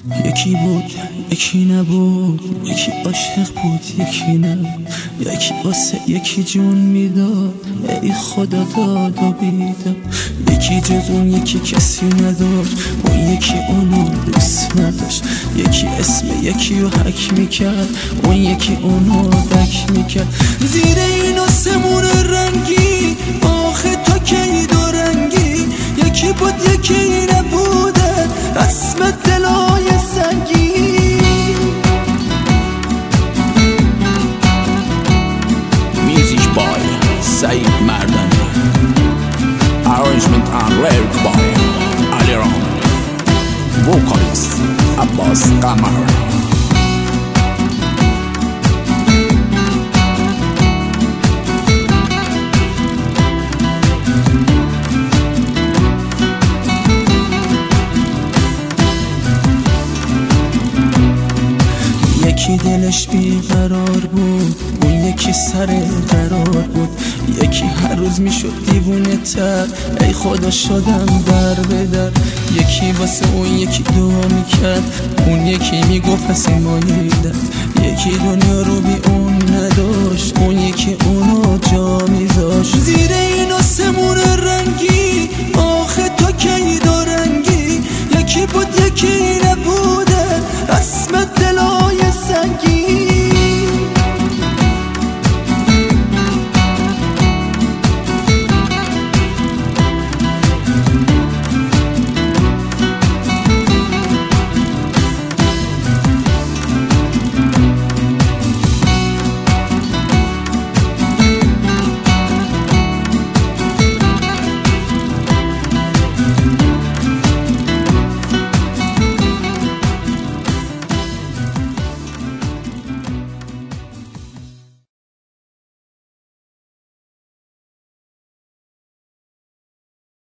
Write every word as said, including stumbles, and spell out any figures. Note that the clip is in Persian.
یکی بود یکی نبود، یکی عاشق بود یکی نه، یکی واسه یکی جون میداد، ای خدا داد و بیداد. یکی جز اون یکی کسی نداشت، اون یکی اونو دوست نداشت. یکی اسم یکی رو حک میکرد، اون یکی اونو دک میکرد. زیر این آسمون رنگی آخه تا کی دو رنگی، یکی بود یکی نبوده رسم دلای سنگی. Music by Saeed Mardani, arrangement and lyric by Aliram, vocalist Abbas Qamar. یکی دلش بیقرار بود، اون یکی سر قرار بود. یکی هر روز میشد دیوونه تر، ای خدا شدم در به در. یکی واسه اون یکی دعا میکرد، اون یکی میگفت پس ماییدن. یکی دنیا رو بی اون نداشت، اون یکی اونو جا میذاشت. زیر این آسمون